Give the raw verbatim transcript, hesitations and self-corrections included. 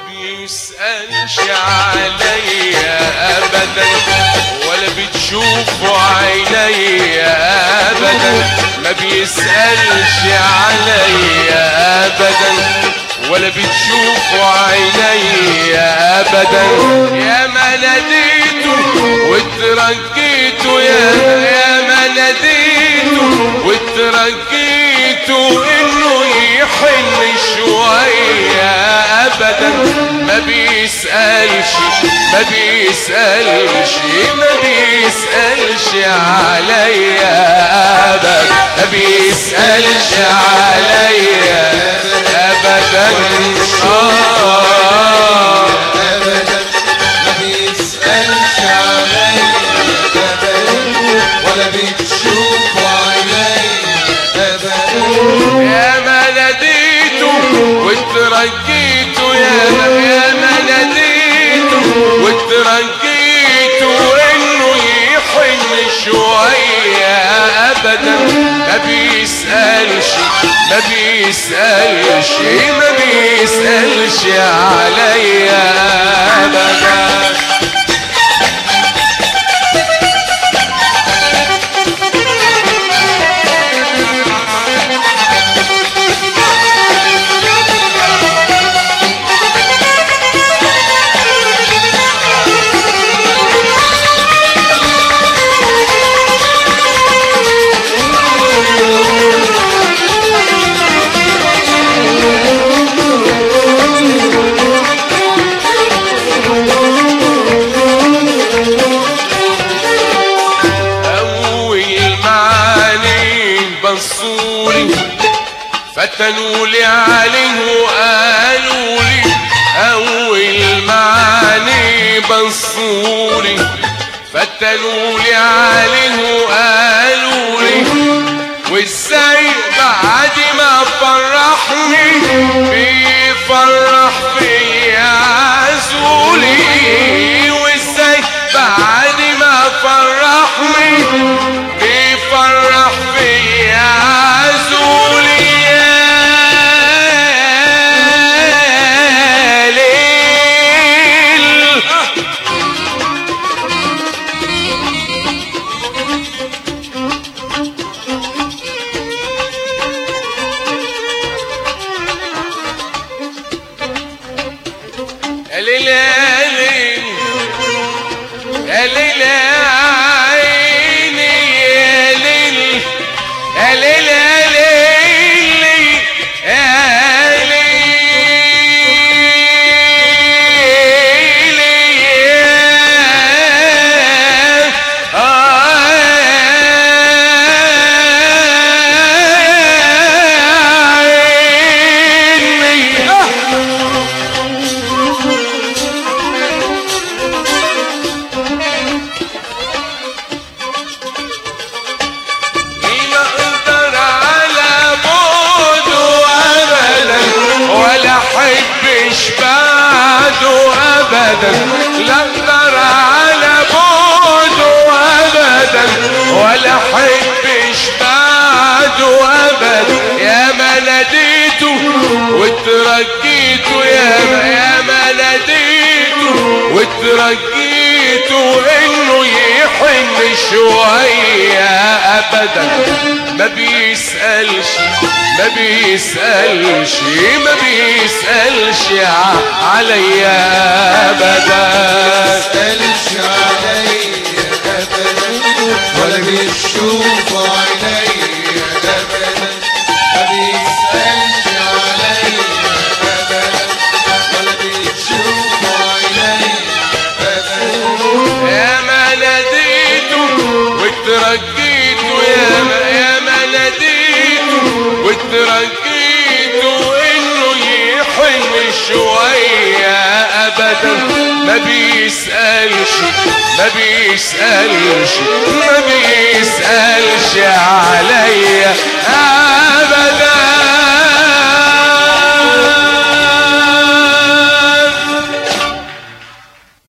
بيسألش عليا ابدا ولا بتشوفه عينيا ابدا ما بيسألش عليا ابدا ولا بتشوفه عينيا ابدا يا ما ناديته واترجيته يا يا ما ناديته واترجيته انه يحن شويه ابدا ما بيسألش ما بيسألش ما بيسألش عليا ابدا ما بيسألش عليا ابدا اه ابدا ما بيسألش عليا ابدا ولا بتشوف عينيا ابدا يا ما ناديته واترجيته يا يا ما ناديته واترجيته انه يحن شويه ابدا ما بيسألش ما بيسألش ما بيسألش عليا ابدا فتنوا لي عليه وقالوا لي اول معاني بصولي فتنوا لي عليه وقالوا لي وازاي بعد ما فرحني بيفرح فيا عزولي وازاي بعد ما فرحني بيفرح فيا عزولي لا اقدر على بعده ابدا ولا احبش بعده ابدا يا ما ناديته واترجيته يا ما يا ما ناديته واترجيته انه يحن شويه ابدا ما بيسألش ما بيسألش ما بيسألش عليا ابدا بيسألش عليا ابدا ولا بيشوف عينيا ابدا ما بيسألش عليا ابدا ولا بيشوف عينيا ابدا يا ما ناديته واترجيته يا ما يا ما ناديته واترجيته انه يحن شويه ابدا ما بيسألش ما بيسألش ما بيسألش عليا